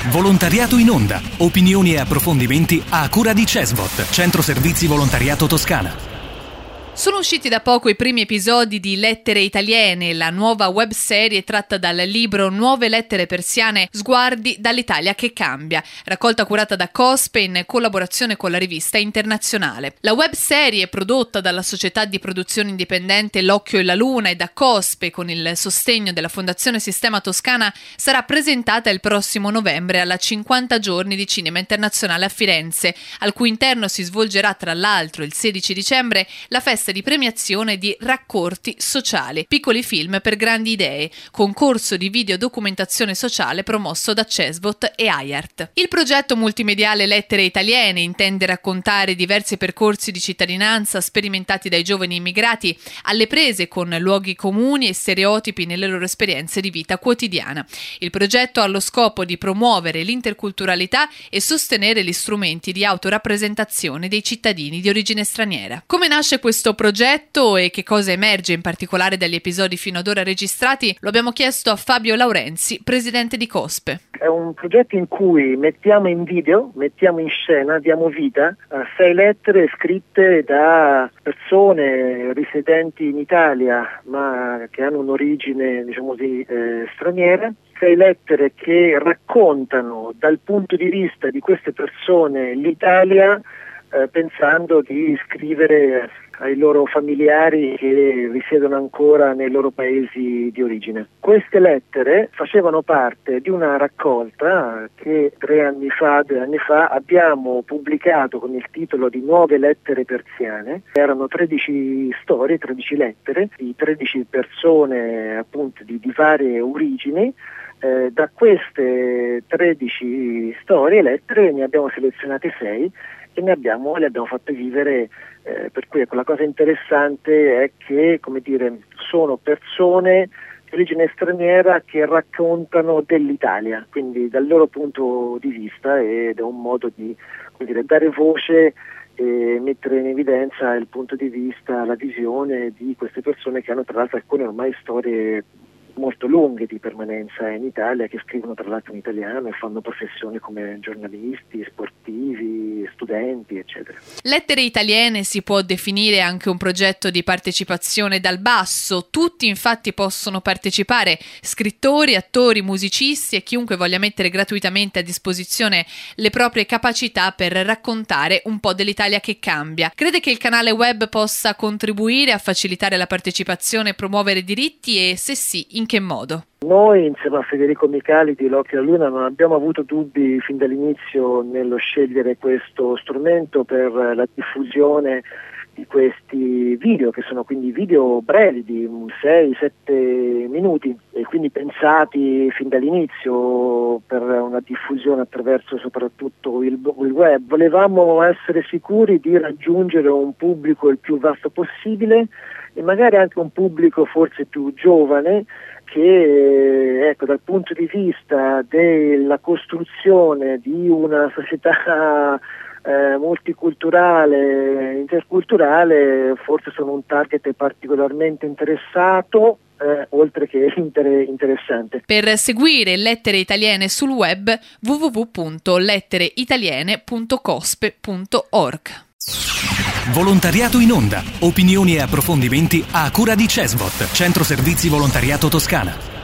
Volontariato in onda. Opinioni e approfondimenti a cura di CESVOT, Centro Servizi Volontariato Toscana. Sono usciti da poco i primi episodi di Lettere Italiane, la nuova webserie tratta dal libro Nuove lettere persiane, sguardi dall'Italia che cambia, raccolta curata da COSPE in collaborazione con la rivista Internazionale. La webserie, prodotta dalla società di produzione indipendente L'Occhio e la Luna e da COSPE con il sostegno della Fondazione Sistema Toscana, sarà presentata il prossimo novembre alla 50 giorni di cinema internazionale a Firenze, al cui interno si svolgerà tra l'altro il 16 dicembre la festa di premiazione di Raccorti Sociali, piccoli film per grandi idee, concorso di videodocumentazione sociale promosso da CESVOT e AIART. Il progetto multimediale Lettere Italiane intende raccontare diversi percorsi di cittadinanza sperimentati dai giovani immigrati alle prese con luoghi comuni e stereotipi nelle loro esperienze di vita quotidiana. Il progetto ha lo scopo di promuovere l'interculturalità e sostenere gli strumenti di autorappresentazione dei cittadini di origine straniera. Come nasce questo progetto e che cosa emerge in particolare dagli episodi fino ad ora registrati, lo abbiamo chiesto a Fabio Laurenzi, presidente di COSPE. È un progetto in cui mettiamo in video, mettiamo in scena, diamo vita a 6 lettere scritte da persone risidenti in Italia ma che hanno un'origine, straniera. 6 lettere che raccontano dal punto di vista di queste persone l'Italia, pensando di scrivere ai loro familiari che risiedono ancora nei loro paesi di origine. Queste lettere facevano parte di una raccolta che 2 anni fa abbiamo pubblicato con il titolo di Nuove lettere persiane. Erano 13 storie, 13 lettere di 13 persone appunto di varie origini. Da queste 13 storie e lettere ne abbiamo selezionate 6 e le abbiamo fatte vivere, per cui la cosa interessante è che sono persone di origine straniera che raccontano dell'Italia, quindi dal loro punto di vista, ed è un modo di dare voce e mettere in evidenza il punto di vista, la visione di queste persone che hanno tra l'altro alcune ormai storie molto lunghe di permanenza in Italia, che scrivono tra l'altro in italiano e fanno professioni come giornalisti, sportivi, studenti, eccetera. Lettere Italiane si può definire anche un progetto di partecipazione dal basso. Tutti infatti possono partecipare, scrittori, attori, musicisti e chiunque voglia mettere gratuitamente a disposizione le proprie capacità per raccontare un po' dell'Italia che cambia. Crede che il canale web possa contribuire a facilitare la partecipazione e promuovere diritti e, se sì, in che modo? Noi insieme a Federico Micali di L'Occhio e la Luna non abbiamo avuto dubbi fin dall'inizio nello scegliere questo strumento per la diffusione di questi video, che sono quindi video brevi di 6-7 minuti e quindi pensati fin dall'inizio per una diffusione attraverso soprattutto il web. Volevamo essere sicuri di raggiungere un pubblico il più vasto possibile e magari anche un pubblico forse più giovane che dal punto di vista della costruzione di una società multiculturale, interculturale, forse sono un target particolarmente interessato, oltre che interessante. Per seguire Lettere Italiane sul web www.lettereitaliane.cospe.org. Volontariato in onda. Opinioni e approfondimenti a cura di CESVOT, Centro Servizi Volontariato Toscana.